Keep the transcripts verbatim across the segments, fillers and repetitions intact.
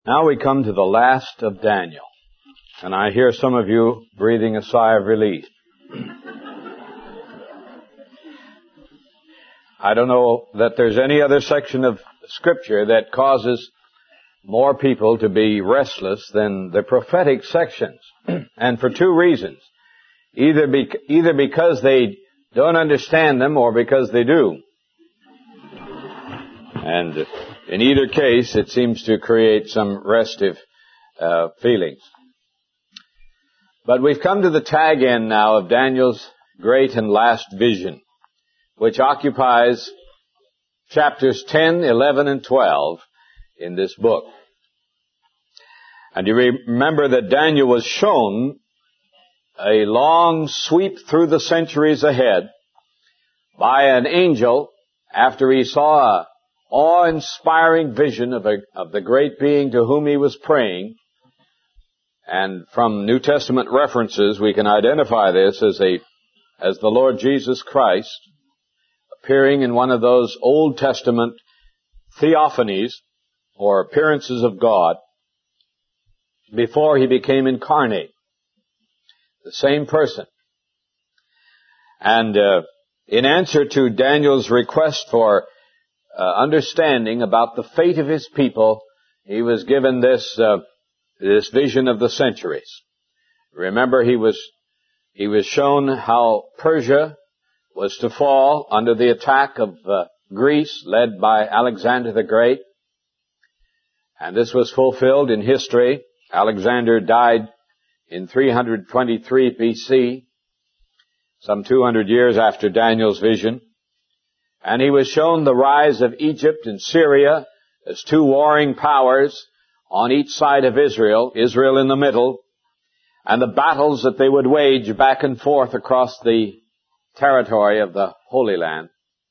Now we come to the last of Daniel, and I hear some of you breathing a sigh of relief. I don't know that there's any other section of Scripture that causes more people to be restless than the prophetic sections, and for two reasons. Either, be, either because they don't understand them or because they do. And in either case, it seems to create some restive uh, feelings. But we've come to the tag end now of Daniel's great and last vision, which occupies chapters ten, eleven, and twelve in this book. And you remember that Daniel was shown a long sweep through the centuries ahead by an angel after he saw a awe-inspiring vision of, a, of the great being to whom he was praying. And from New Testament references, we can identify this as a as the Lord Jesus Christ appearing in one of those Old Testament theophanies, or appearances of God, before he became incarnate. The same person. And uh, in answer to Daniel's request for Uh, understanding about the fate of his people, he was given this uh, this vision of the centuries. Remember, he was he was shown how Persia was to fall under the attack of uh, Greece, led by Alexander the Great, and this was fulfilled in history. Alexander died in three twenty-three B C, some two hundred years after Daniel's vision. And he was shown the rise of Egypt and Syria as two warring powers on each side of Israel, Israel in the middle, and the battles that they would wage back and forth across the territory of the Holy Land.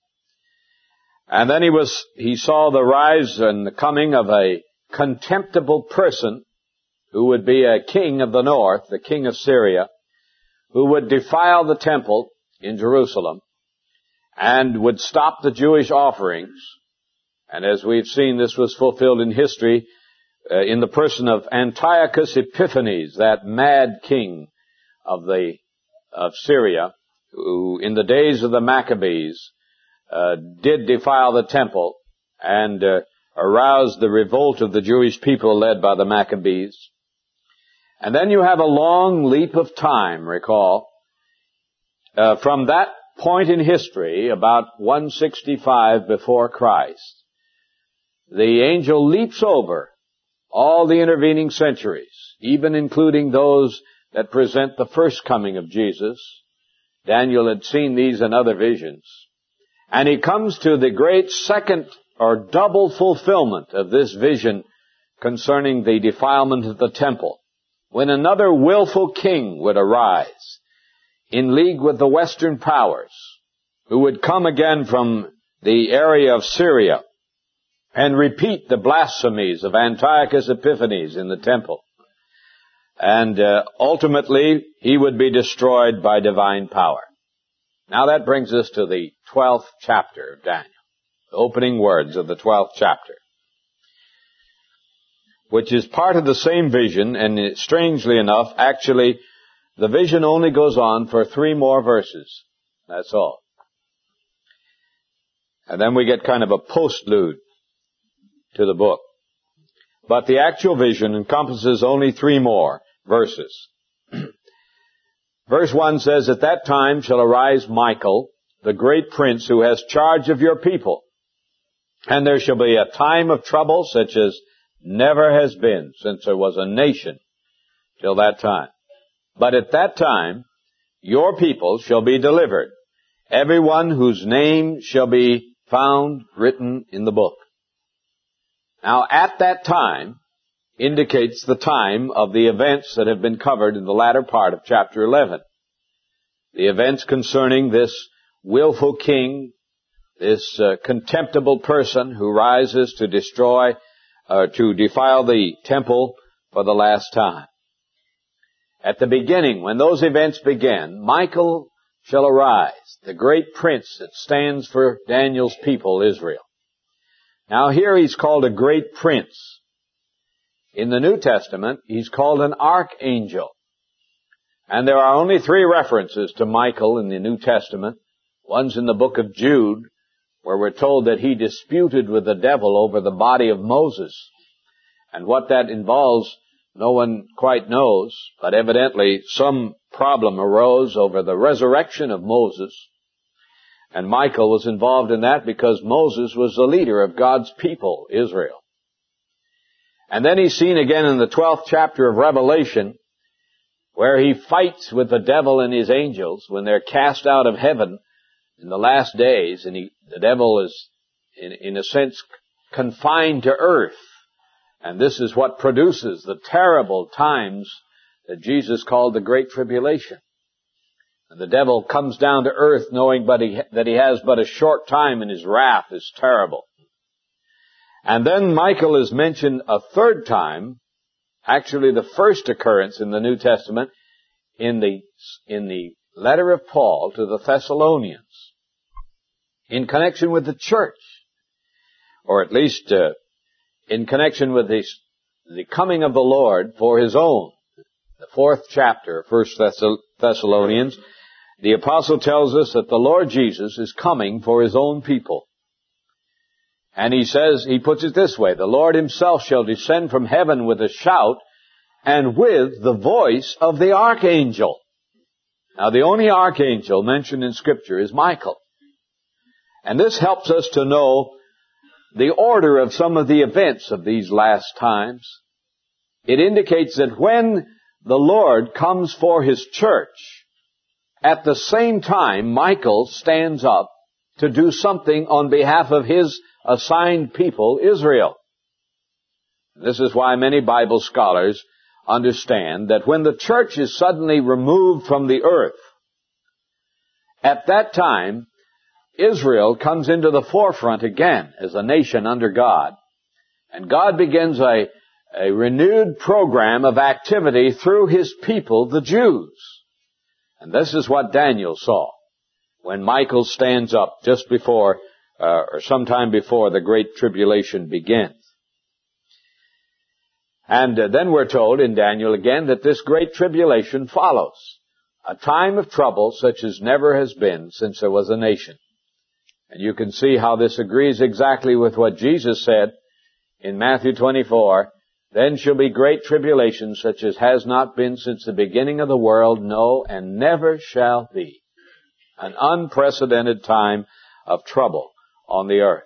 And then he was, he saw the rise and the coming of a contemptible person who would be a king of the north, the king of Syria, who would defile the temple in Jerusalem and would stop the Jewish offerings. And as we've seen, this was fulfilled in history uh, in the person of Antiochus Epiphanes, that mad king of the of Syria, who in the days of the Maccabees uh, did defile the temple and uh, aroused the revolt of the Jewish people led by the Maccabees. And then you have a long leap of time, recall, uh, from that point in history, about one sixty-five before Christ, the angel leaps over all the intervening centuries, even including those that present the first coming of Jesus. Daniel had seen these in other visions. And he comes to the great second or double fulfillment of this vision concerning the defilement of the temple, when another willful king would arise in league with the Western powers, who would come again from the area of Syria and repeat the blasphemies of Antiochus Epiphanes in the temple. And uh, ultimately, he would be destroyed by divine power. Now that brings us to the twelfth chapter of Daniel, the opening words of the twelfth chapter, which is part of the same vision, and strangely enough, actually, the vision only goes on for three more verses. That's all. And then we get kind of a postlude to the book. But the actual vision encompasses only three more verses. Verse one says, "At that time shall arise Michael, the great prince, who has charge of your people. And there shall be a time of trouble such as never has been since there was a nation till that time. But at that time, your people shall be delivered, everyone whose name shall be found written in the book." Now, at that time indicates the time of the events that have been covered in the latter part of chapter eleven. The events concerning this willful king, this uh, contemptible person who rises to destroy, uh, to defile the temple for the last time. At the beginning, when those events begin, Michael shall arise, the great prince that stands for Daniel's people, Israel. Now here he's called a great prince. In the New Testament, he's called an archangel. And there are only three references to Michael in the New Testament. One's in the book of Jude, where we're told that he disputed with the devil over the body of Moses. And what that involves, no one quite knows, but evidently some problem arose over the resurrection of Moses. And Michael was involved in that because Moses was the leader of God's people, Israel. And then he's seen again in the twelfth chapter of Revelation, where he fights with the devil and his angels when they're cast out of heaven in the last days, and he, the devil is, in, in a sense, confined to earth. And this is what produces the terrible times that Jesus called the Great Tribulation. And the devil comes down to earth knowing but he, that he has but a short time, and his wrath is terrible. And then Michael is mentioned a third time, actually the first occurrence in the New Testament, in the, in the letter of Paul to the Thessalonians, in connection with the church, or at least uh, in connection with the, the coming of the Lord for His own. The fourth chapter of First Thessalonians, the apostle tells us that the Lord Jesus is coming for His own people. And he says, he puts it this way, the Lord Himself shall descend from heaven with a shout and with the voice of the archangel. Now, the only archangel mentioned in Scripture is Michael. And this helps us to know the order of some of the events of these last times. It indicates that when the Lord comes for His church, at the same time Michael stands up to do something on behalf of His assigned people, Israel. This is why many Bible scholars understand that when the church is suddenly removed from the earth, at that time, Israel comes into the forefront again as a nation under God. And God begins a, a renewed program of activity through His people, the Jews. And this is what Daniel saw when Michael stands up just before, uh, or sometime before the Great Tribulation begins. And uh, then we're told in Daniel again that this Great Tribulation follows a time of trouble such as never has been since there was a nation. And you can see how this agrees exactly with what Jesus said in Matthew twenty-four. Then shall be great tribulation such as has not been since the beginning of the world, no, and never shall be. An unprecedented time of trouble on the earth.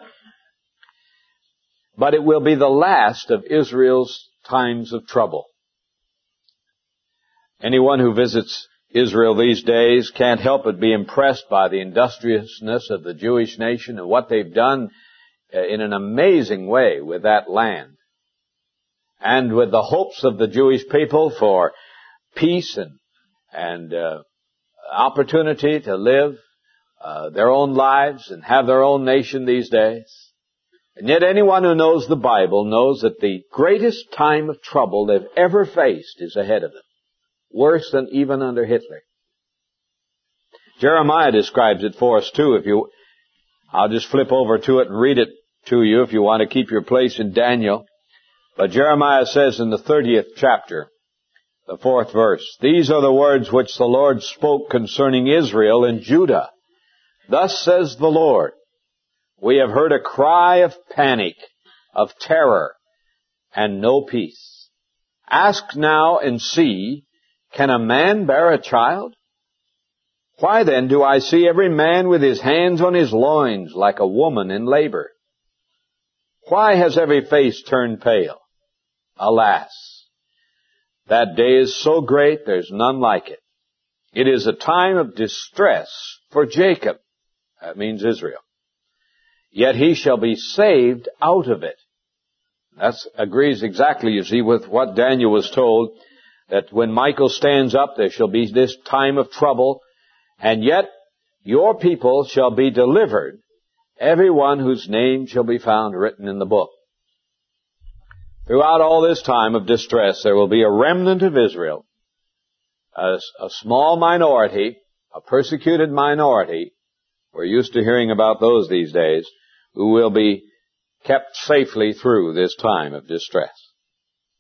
But it will be the last of Israel's times of trouble. Anyone who visits Israel these days can't help but be impressed by the industriousness of the Jewish nation and what they've done in an amazing way with that land. And with the hopes of the Jewish people for peace and, and uh, opportunity to live uh, their own lives and have their own nation these days. And yet anyone who knows the Bible knows that the greatest time of trouble they've ever faced is ahead of them. Worse than even under Hitler. Jeremiah describes it for us too. If you, I'll just flip over to it and read it to you if you want to keep your place in Daniel. But Jeremiah says in the thirtieth chapter, the fourth verse, these are the words which the Lord spoke concerning Israel and Judah. Thus says the Lord, we have heard a cry of panic, of terror, and no peace. Ask now and see, can a man bear a child? Why then do I see every man with his hands on his loins like a woman in labor? Why has every face turned pale? Alas, that day is so great there's none like it. It is a time of distress for Jacob. That means Israel. Yet he shall be saved out of it. That agrees exactly, you see, with what Daniel was told, that when Michael stands up, there shall be this time of trouble, and yet your people shall be delivered, every one whose name shall be found written in the book. Throughout all this time of distress, there will be a remnant of Israel, a, a small minority, a persecuted minority. We're used to hearing about those these days, who will be kept safely through this time of distress.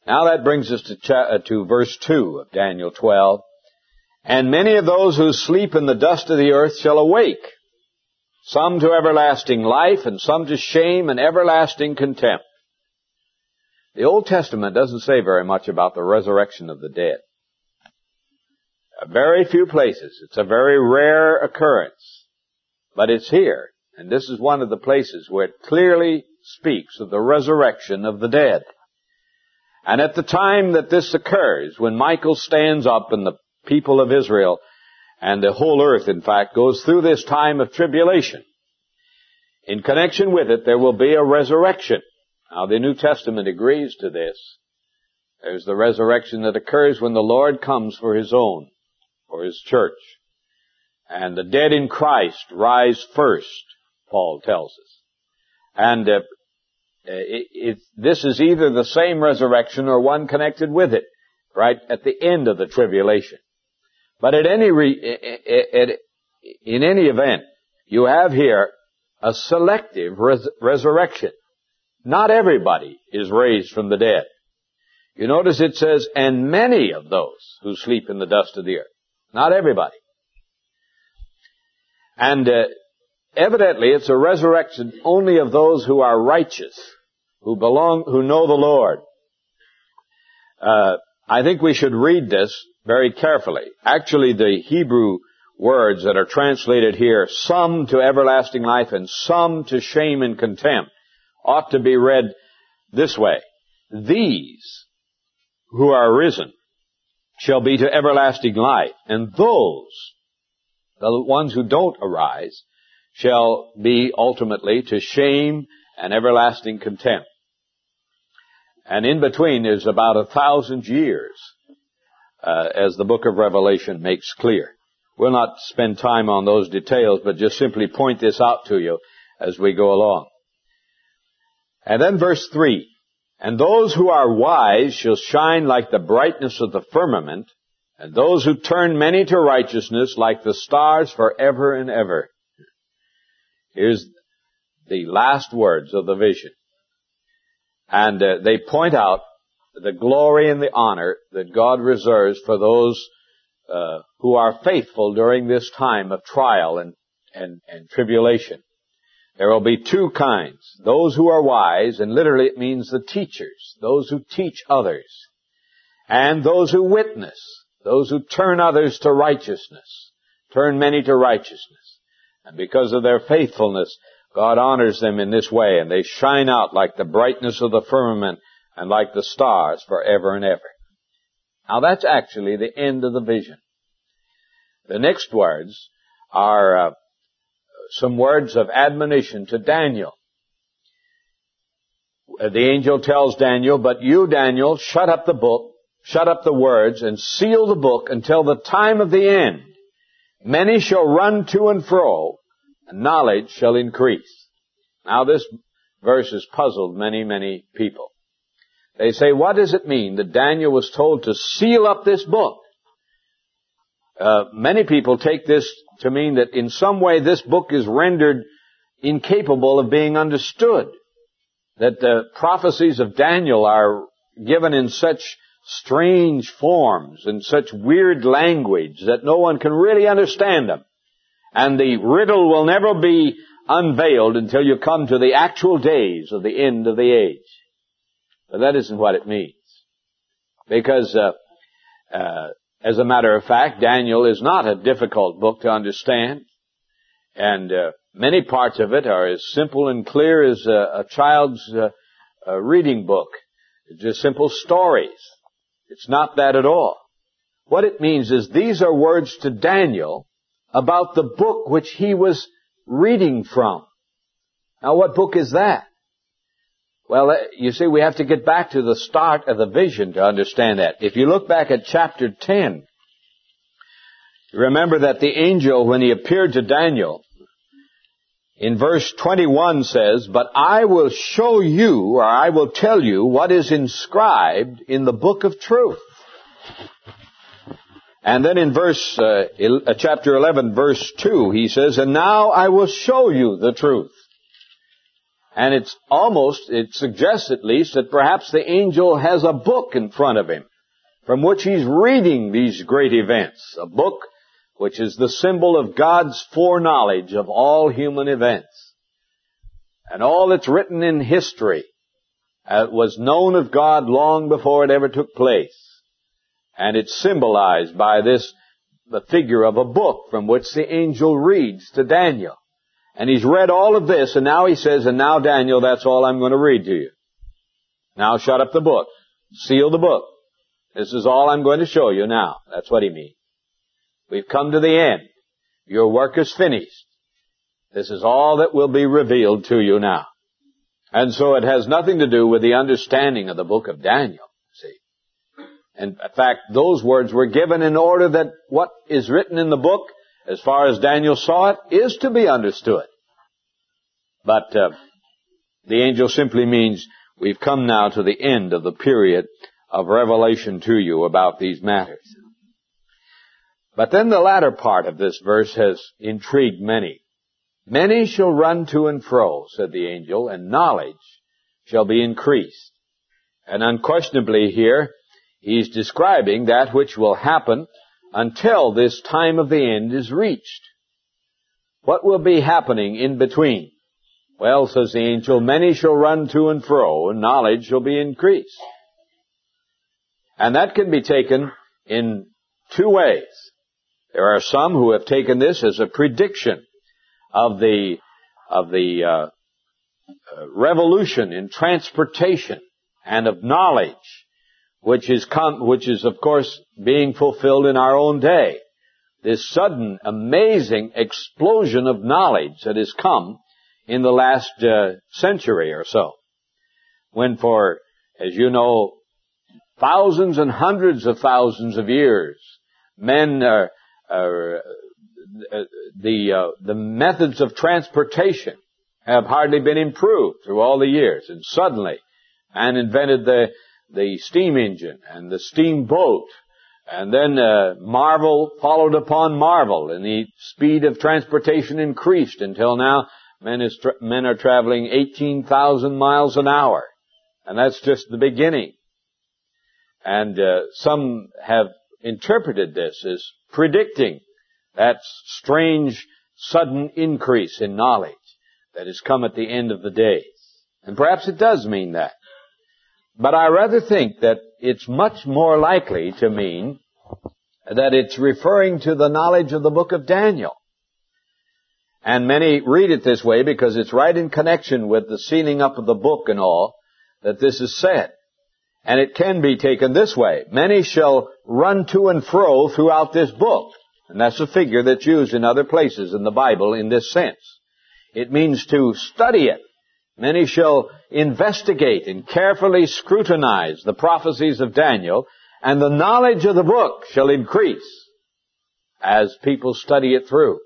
Now that brings us to, cha- uh, to verse two of Daniel twelve. And many of those who sleep in the dust of the earth shall awake, some to everlasting life, and some to shame and everlasting contempt. The Old Testament doesn't say very much about the resurrection of the dead. Very few places. It's a very rare occurrence. But it's here. And this is one of the places where it clearly speaks of the resurrection of the dead. And at the time that this occurs, when Michael stands up and the people of Israel and the whole earth, in fact, goes through this time of tribulation, in connection with it, there will be a resurrection. Now, the New Testament agrees to this. There's the resurrection that occurs when the Lord comes for His own, for His church. And the dead in Christ rise first, Paul tells us. And uh, it, it, this is either the same resurrection or one connected with it, right at the end of the tribulation. But at any re, at, at, in any event, you have here a selective res, resurrection. Not everybody is raised from the dead. You notice it says, and many of those who sleep in the dust of the earth. Not everybody. And uh, evidently it's a resurrection only of those who are righteous, who belong, who know the Lord. Uh, I think we should read this very carefully. Actually, the Hebrew words that are translated here, some to everlasting life and some to shame and contempt, ought to be read this way. These who are risen shall be to everlasting life, and those, the ones who don't arise, shall be ultimately to shame and everlasting contempt. And in between there's about a thousand years, uh, as the book of Revelation makes clear. We'll not spend time on those details, but just simply point this out to you as we go along. And then verse three, and those who are wise shall shine like the brightness of the firmament, and those who turn many to righteousness like the stars forever and ever. Here's the last words of the vision. And uh, they point out the glory and the honor that God reserves for those uh, who are faithful during this time of trial and, and, and tribulation. There will be two kinds. Those who are wise, and literally it means the teachers, those who teach others, and those who witness, those who turn others to righteousness, turn many to righteousness. And because of their faithfulness, God honors them in this way, and they shine out like the brightness of the firmament and like the stars forever and ever. Now that's actually the end of the vision. The next words are uh, some words of admonition to Daniel. The angel tells Daniel, but you, Daniel, shut up the book, shut up the words, and seal the book until the time of the end. Many shall run to and fro, and knowledge shall increase. Now this verse has puzzled many, many people. They say, what does it mean that Daniel was told to seal up this book? Uh, many people take this to mean that in some way this book is rendered incapable of being understood. That the prophecies of Daniel are given in such strange forms and such weird language that no one can really understand them. And the riddle will never be unveiled until you come to the actual days of the end of the age. But that isn't what it means. Because, uh, uh, as a matter of fact, Daniel is not a difficult book to understand. And uh, many parts of it are as simple and clear as a, a child's uh, a reading book. It's just simple stories. It's not that at all. What it means is these are words to Daniel about the book which he was reading from. Now, what book is that? Well, you see, we have to get back to the start of the vision to understand that. If you look back at chapter ten, remember that the angel, when he appeared to Daniel, in verse twenty-one says, but I will show you, or I will tell you, what is inscribed in the book of truth. And then in verse, uh, chapter eleven, verse two, he says, and now I will show you the truth. And it's almost, it suggests at least that perhaps the angel has a book in front of him from which he's reading these great events. A book which is the symbol of God's foreknowledge of all human events. And all that's written in history uh, was known of God long before it ever took place. And it's symbolized by this, the figure of a book from which the angel reads to Daniel. And he's read all of this, and now he says, and now Daniel, that's all I'm going to read to you. Now shut up the book. Seal the book. This is all I'm going to show you now. That's what he means. We've come to the end. Your work is finished. This is all that will be revealed to you now. And so it has nothing to do with the understanding of the book of Daniel, see. And in fact, those words were given in order that what is written in the book, as far as Daniel saw it, is to be understood. But uh, the angel simply means we've come now to the end of the period of revelation to you about these matters. But then the latter part of this verse has intrigued many. Many shall run to and fro, said the angel, and knowledge shall be increased. And unquestionably here, he's describing that which will happen until this time of the end is reached. What will be happening in between? Well, says the angel, many shall run to and fro, and knowledge shall be increased. And that can be taken in two ways. There are some who have taken this as a prediction of the of the uh, uh, revolution in transportation and of knowledge, which is com- which is of course being fulfilled in our own day. This sudden, amazing explosion of knowledge that has come in the last uh, century or so, when for, as you know, thousands and hundreds of thousands of years, men are uh, the uh, the methods of transportation have hardly been improved through all the years, and suddenly man invented the the steam engine and the steamboat, and then uh, marvel followed upon marvel, and the speed of transportation increased until now men is tra- men are traveling eighteen thousand miles an hour, and that's just the beginning. And uh, some have interpreted this as predicting that strange, sudden increase in knowledge that has come at the end of the days. And perhaps it does mean that. But I rather think that it's much more likely to mean that it's referring to the knowledge of the book of Daniel. And many read it this way because it's right in connection with the sealing up of the book and all that this is said. And it can be taken this way. Many shall run to and fro throughout this book. And that's a figure that's used in other places in the Bible in this sense. It means to study it. Many shall investigate and carefully scrutinize the prophecies of Daniel, and the knowledge of the book shall increase as people study it through.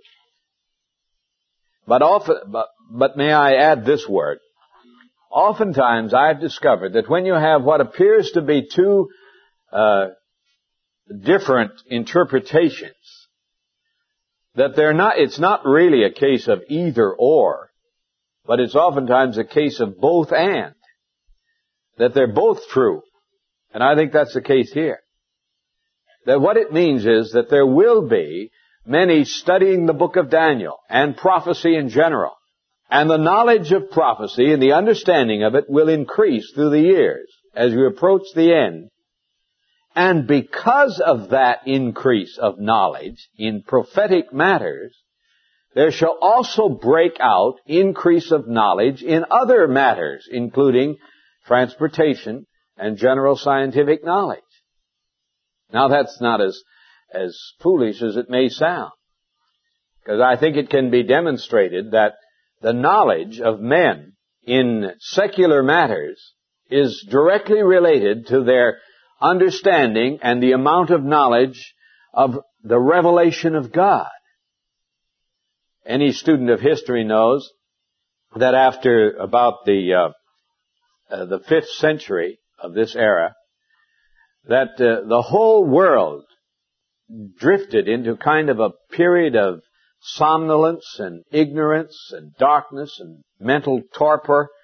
But often, but, but may I add this word? Oftentimes I've discovered that when you have what appears to be two uh, different interpretations, that they're not, it's not really a case of either or, but it's oftentimes a case of both and. That they're both true. And I think that's the case here. That what it means is that there will be many studying the book of Daniel and prophecy in general. And the knowledge of prophecy and the understanding of it will increase through the years as we approach the end. And because of that increase of knowledge in prophetic matters, there shall also break out increase of knowledge in other matters, including transportation and general scientific knowledge. Now that's not as, as foolish as it may sound, because I think it can be demonstrated that the knowledge of men in secular matters is directly related to their understanding and the amount of knowledge of the revelation of God. Any student of history knows that after about the uh, uh, the fifth century of this era, that uh, the whole world drifted into kind of a period of somnolence and ignorance and darkness and mental torpor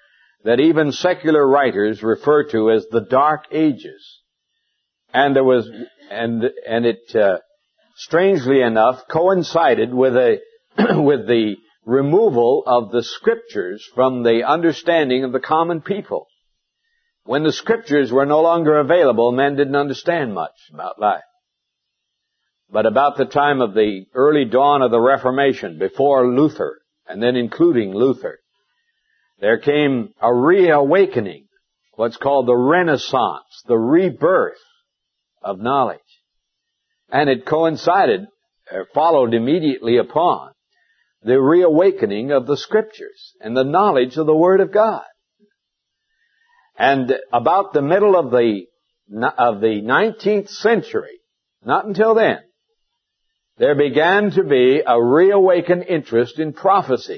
that even secular writers refer to as the Dark Ages. And there was, and, and it, uh, strangely enough, coincided with a, with the removal of the Scriptures from the understanding of the common people. When the Scriptures were no longer available, men didn't understand much about life. But about the time of the early dawn of the Reformation, before Luther, and then including Luther, there came a reawakening, what's called the Renaissance, the rebirth of knowledge. And it coincided, or followed immediately upon, the reawakening of the Scriptures and the knowledge of the Word of God. And about the middle of the, of the nineteenth century, not until then, there began to be a reawakened interest in prophecy.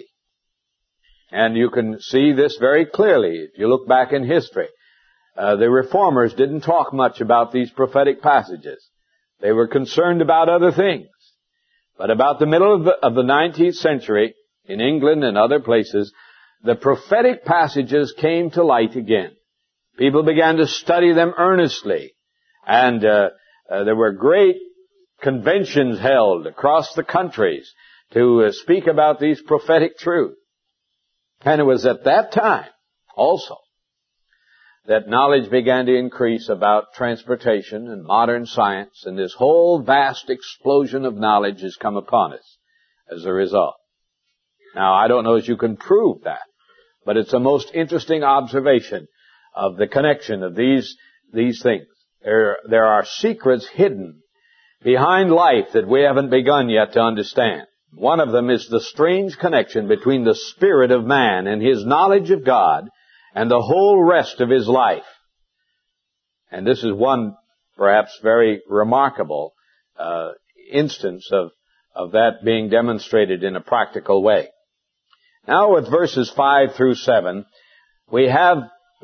And you can see this very clearly if you look back in history. Uh, the Reformers didn't talk much about these prophetic passages. They were concerned about other things. But about the middle of the, of the nineteenth century, in England and other places, the prophetic passages came to light again. People began to study them earnestly. And uh, uh, there were great conventions held across the countries to uh, speak about these prophetic truths. And it was at that time also that knowledge began to increase about transportation and modern science, and this whole vast explosion of knowledge has come upon us as a result. Now, I don't know if you can prove that, but it's a most interesting observation of the connection of these, these things. There, there are secrets hidden behind life that we haven't begun yet to understand. One of them is the strange connection between the spirit of man and his knowledge of God and the whole rest of his life. And this is one, perhaps, very remarkable uh, instance of, of that being demonstrated in a practical way. Now with verses five through seven, we have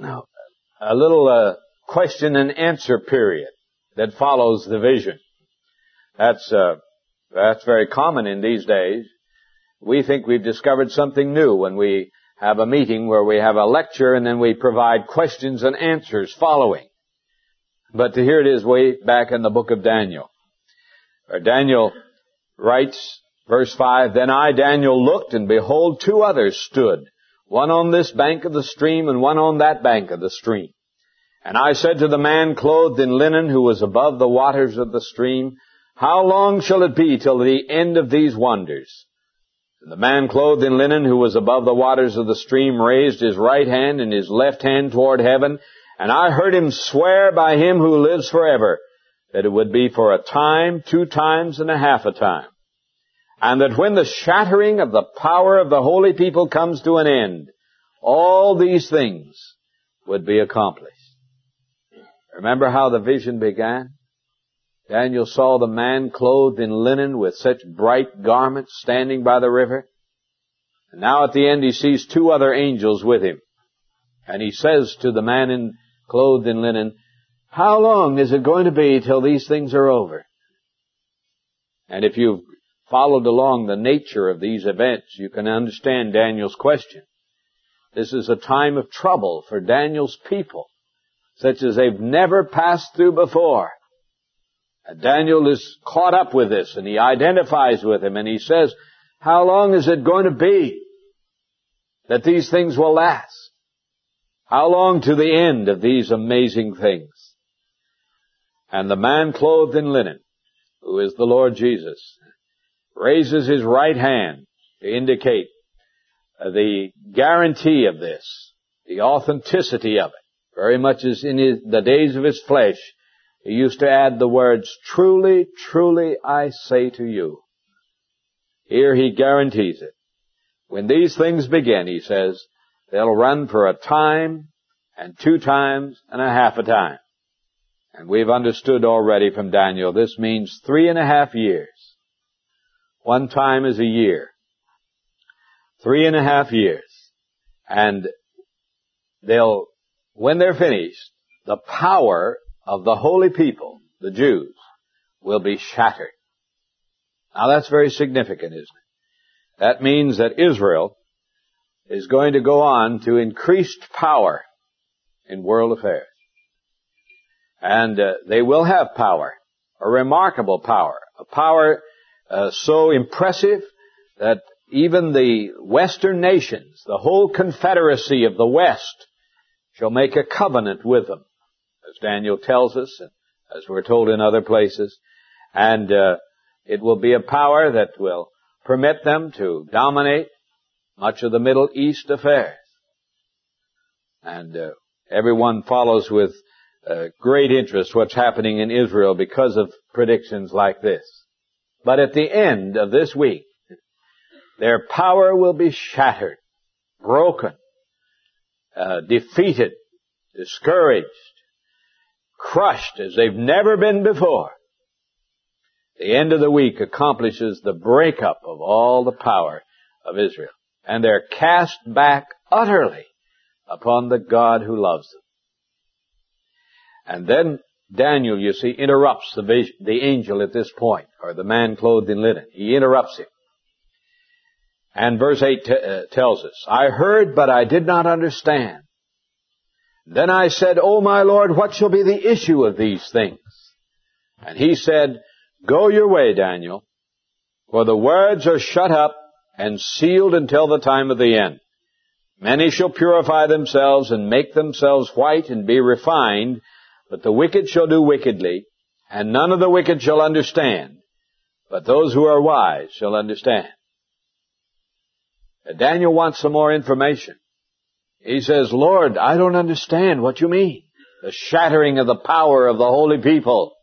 a little uh, question and answer period that follows the vision. That's uh, that's very common in these days. We think we've discovered something new when we have a meeting where we have a lecture and then we provide questions and answers following. But here it is way back in the book of Daniel, where Daniel writes, verse five, "Then I, Daniel, looked, and behold, two others stood, one on this bank of the stream and one on that bank of the stream. And I said to the man clothed in linen who was above the waters of the stream, How long shall it be till the end of these wonders? And the man clothed in linen who was above the waters of the stream raised his right hand and his left hand toward heaven, and I heard him swear by him who lives forever, that it would be for a time, two times, and a half a time. And that when the shattering of the power of the holy people comes to an end, all these things would be accomplished." Remember how the vision began? Daniel saw the man clothed in linen with such bright garments standing by the river. And now at the end he sees two other angels with him. And he says to the man in, clothed in linen, "How long is it going to be till these things are over?" And if you've followed along the nature of these events, you can understand Daniel's question. This is a time of trouble for Daniel's people, such as they've never passed through before. And Daniel is caught up with this, and he identifies with him, and he says, how long is it going to be that these things will last? How long to the end of these amazing things? And the man clothed in linen, who is the Lord Jesus, raises his right hand to indicate the guarantee of this, the authenticity of it. Very much as in his, the days of his flesh, he used to add the words, "Truly, truly, I say to you." Here he guarantees it. When these things begin, he says, they'll run for a time and two times and a half a time. And we've understood already from Daniel, this means three and a half years. One time is a year. Three and a half years. And they'll, when they're finished, the power of the holy people, the Jews, will be shattered. Now that's very significant, isn't it? That means that Israel is going to go on to increased power in world affairs. And uh, they will have power, a remarkable power, a power uh, so impressive that even the Western nations, the whole confederacy of the West, shall make a covenant with them, as Daniel tells us, and as we're told in other places. And uh, it will be a power that will permit them to dominate much of the Middle East affairs. And uh, everyone follows with uh, great interest what's happening in Israel because of predictions like this. But at the end of this week, their power will be shattered, broken, uh, defeated, discouraged, crushed as they've never been before. The end of the week accomplishes the breakup of all the power of Israel. And they're cast back utterly upon the God who loves them. And then Daniel, you see, interrupts the vision, the angel at this point, or the man clothed in linen. He interrupts him. And verse eight t- uh, tells us, I heard, but I did not understand. Then I said, O my Lord, what shall be the issue of these things? And he said, Go your way, Daniel, for the words are shut up and sealed until the time of the end. Many shall purify themselves and make themselves white and be refined, but the wicked shall do wickedly, and none of the wicked shall understand, but those who are wise shall understand. Daniel wants some more information. He says, Lord, I don't understand what you mean. The shattering of the power of the holy people.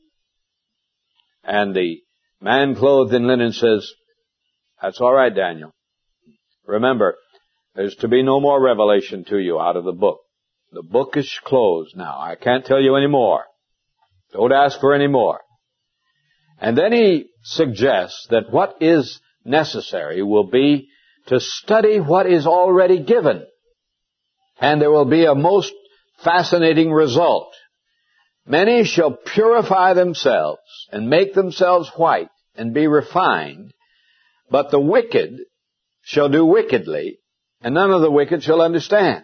And the man clothed in linen says, that's all right, Daniel. Remember, there's to be no more revelation to you out of the book. The book is closed now. I can't tell you any more. Don't ask for any more. And then he suggests that what is necessary will be to study what is already given. And there will be a most fascinating result. Many shall purify themselves and make themselves white and be refined, but the wicked shall do wickedly, and none of the wicked shall understand.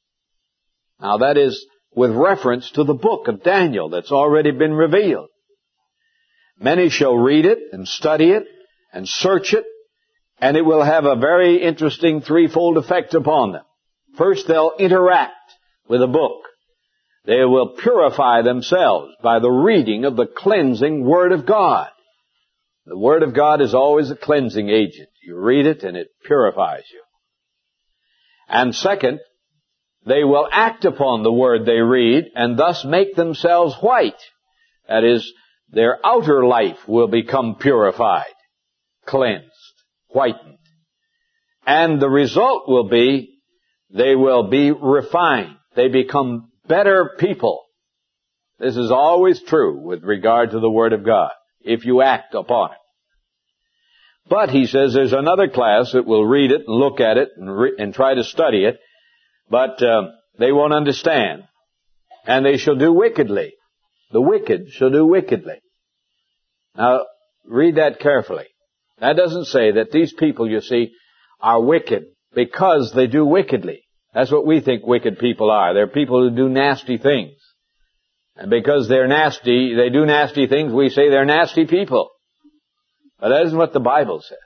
Now that is with reference to the book of Daniel that's already been revealed. Many shall read it and study it and search it, and it will have a very interesting threefold effect upon them. First, they'll interact with the book. They will purify themselves by the reading of the cleansing Word of God. The Word of God is always a cleansing agent. You read it and it purifies you. And second, they will act upon the Word they read and thus make themselves white. That is, their outer life will become purified, cleansed, whitened. And the result will be they will be refined. They become better people. This is always true with regard to the Word of God, if you act upon it. But, he says, there's another class that will read it and look at it and, re- and try to study it, but uh, they won't understand. And they shall do wickedly. The wicked shall do wickedly. Now, read that carefully. That doesn't say that these people, you see, are wicked because they do wickedly. That's what we think wicked people are. They're people who do nasty things. And because they're nasty, they do nasty things, we say they're nasty people. But that isn't what the Bible says.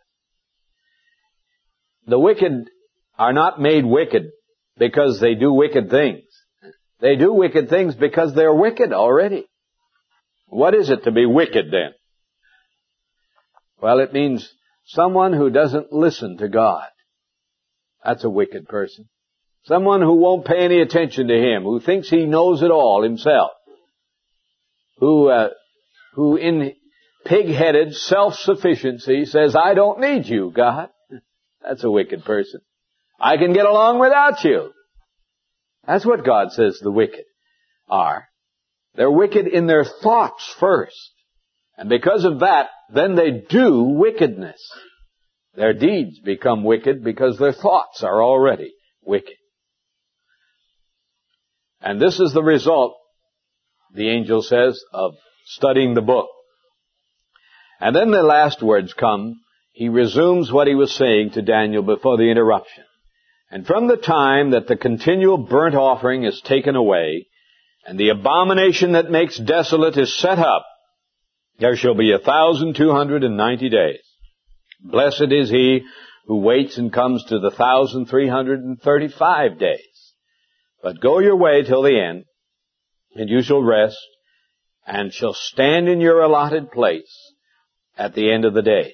The wicked are not made wicked because they do wicked things. They do wicked things because they're wicked already. What is it to be wicked then? Well, it means someone who doesn't listen to God. That's a wicked person. Someone who won't pay any attention to Him, who thinks he knows it all himself, who, uh, who in pig-headed self-sufficiency says, I don't need you, God. That's a wicked person. I can get along without you. That's what God says the wicked are. They're wicked in their thoughts first. And because of that, then they do wickedness. Their deeds become wicked because their thoughts are already wicked. And this is the result, the angel says, of studying the book. And then the last words come. He resumes what he was saying to Daniel before the interruption. And from the time that the continual burnt offering is taken away, and the abomination that makes desolate is set up, there shall be a thousand two hundred and ninety days. Blessed is he who waits and comes to the thousand three hundred and thirty-five days. But go your way till the end, and you shall rest, and shall stand in your allotted place at the end of the days.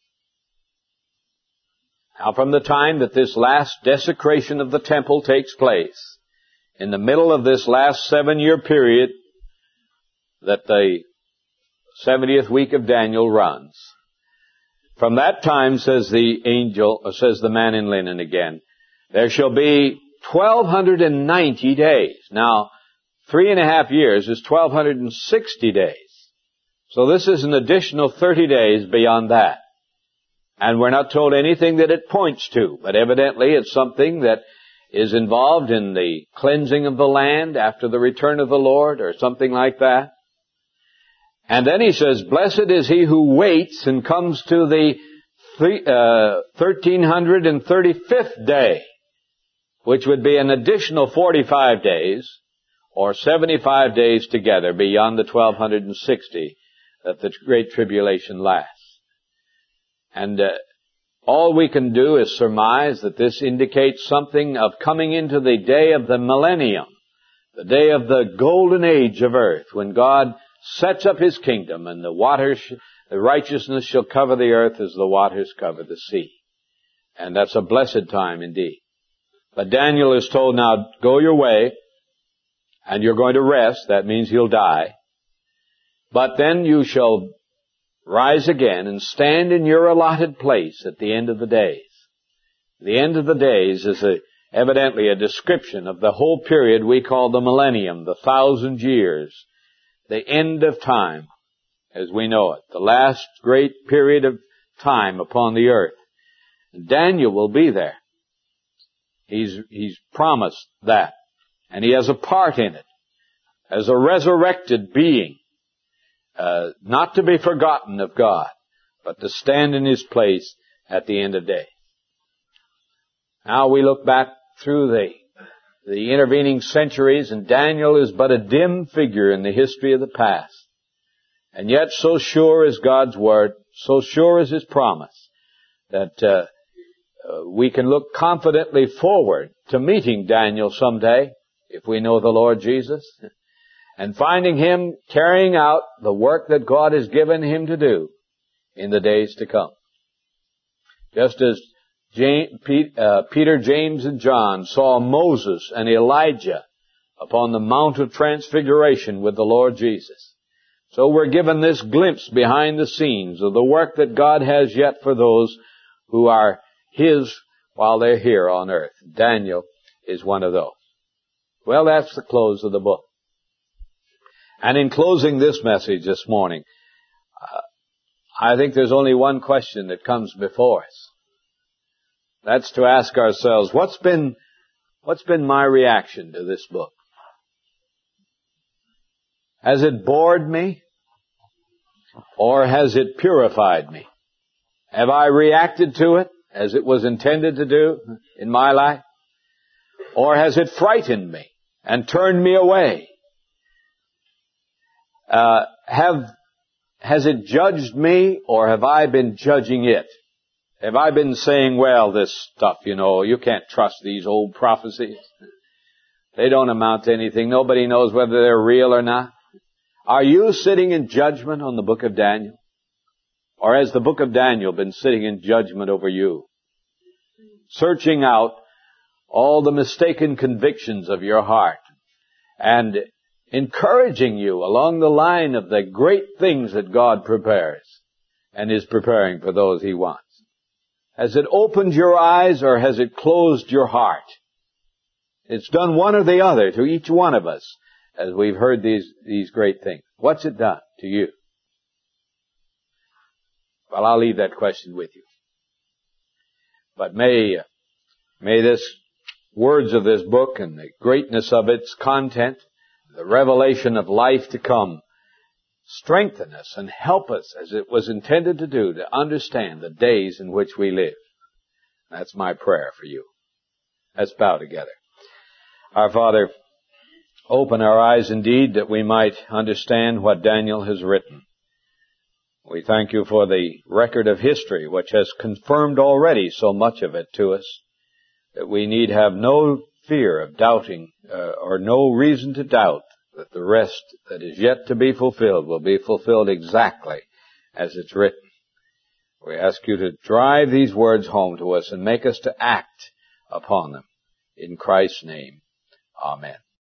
Now, from the time that this last desecration of the temple takes place, in the middle of this last seven-year period that the seventieth week of Daniel runs, from that time, says the angel, or says the man in linen again, there shall be twelve ninety days. Now, three and a half years is twelve sixty days. So this is an additional thirty days beyond that. And we're not told anything that it points to, but evidently it's something that is involved in the cleansing of the land after the return of the Lord, or something like that. And then he says, blessed is he who waits and comes to the three, uh, thirteen thirty-fifth day, which would be an additional forty-five days, or seventy-five days together beyond the twelve sixty that the Great Tribulation lasts. And uh, all we can do is surmise that this indicates something of coming into the day of the millennium, the day of the golden age of earth, when God sets up his kingdom, and the waters, the righteousness shall cover the earth as the waters cover the sea. And that's a blessed time indeed. But Daniel is told, now go your way, and you're going to rest. That means you'll die. But then you shall rise again and stand in your allotted place at the end of the days. The end of the days is a, evidently a description of the whole period we call the millennium, the thousand years. The end of time, as we know it. The last great period of time upon the earth. Daniel will be there. He's, he's promised that. And he has a part in it. As a resurrected being. Uh, not to be forgotten of God, but to stand in his place at the end of day. Now we look back through the the intervening centuries, and Daniel is but a dim figure in the history of the past. And yet so sure is God's word, so sure is his promise, that uh, uh, we can look confidently forward to meeting Daniel someday, if we know the Lord Jesus, and finding him carrying out the work that God has given him to do in the days to come. Just as James, uh, Peter, James, and John saw Moses and Elijah upon the Mount of Transfiguration with the Lord Jesus, so we're given this glimpse behind the scenes of the work that God has yet for those who are his while they're here on earth. Daniel is one of those. Well, that's the close of the book. And in closing this message this morning, uh, I think there's only one question that comes before us. That's to ask ourselves, what's been, what's been my reaction to this book? Has it bored me? Or has it purified me? Have I reacted to it as it was intended to do in my life? Or has it frightened me and turned me away? Uh, have, has it judged me, or have I been judging it? Have I been saying, well, this stuff, you know, you can't trust these old prophecies. They don't amount to anything. Nobody knows whether they're real or not. Are you sitting in judgment on the book of Daniel? Or has the book of Daniel been sitting in judgment over you? Searching out all the mistaken convictions of your heart and encouraging you along the line of the great things that God prepares and is preparing for those he wants. Has it opened your eyes, or has it closed your heart? It's done one or the other to each one of us as we've heard these, these great things. What's it done to you? Well, I'll leave that question with you. But may, may this words of this book and the greatness of its content, the revelation of life to come, strengthen us and help us, as it was intended to do, to understand the days in which we live. That's my prayer for you. Let's bow together. Our Father, open our eyes indeed that we might understand what Daniel has written. We thank you for the record of history which has confirmed already so much of it to us that we need have no fear of doubting uh, or no reason to doubt that the rest that is yet to be fulfilled will be fulfilled exactly as it's written. We ask you to drive these words home to us and make us to act upon them. In Christ's name, amen.